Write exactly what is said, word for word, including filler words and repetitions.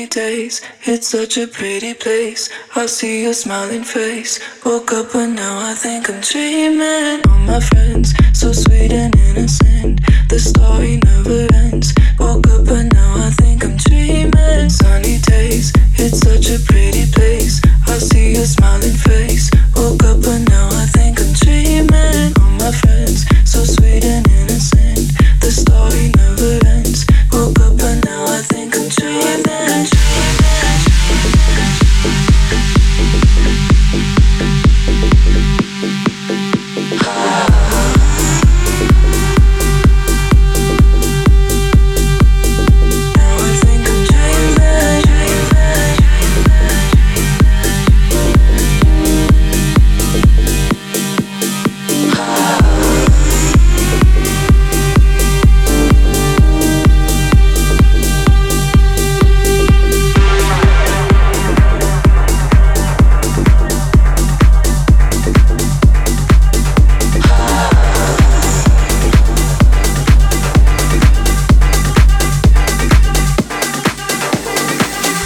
days. It's such a pretty place. I see your smiling face. Woke up but now I think I'm dreaming. All my friends, so sweet and innocent. The story never ends.